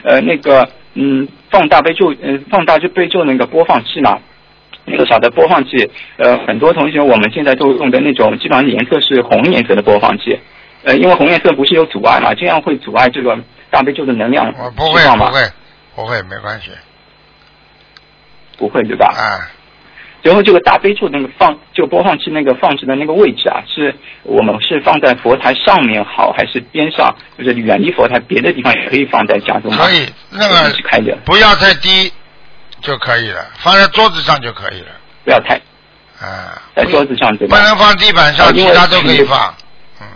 放大悲咒，放大悲咒那个播放器嘛，那个小的播放器，很多同学我们现在都用的那种，基本上颜色是红颜色的播放器，因为红颜色不是有阻碍嘛，这样会阻碍这个大悲咒的能量释放吗？ 不会，没关系。 不会对吧？ 啊。 然后这个大悲咒那个就播放器那个放置的那个位置啊，我们是放在佛台上面好，还是边上，就是远离佛台别的地方也可以放在家中吗？ 可以，那个开着， 不要太低就可以了，放在桌子上就可以了。 不要太在桌子上对吧？ 不能放地板上，其他都可以放。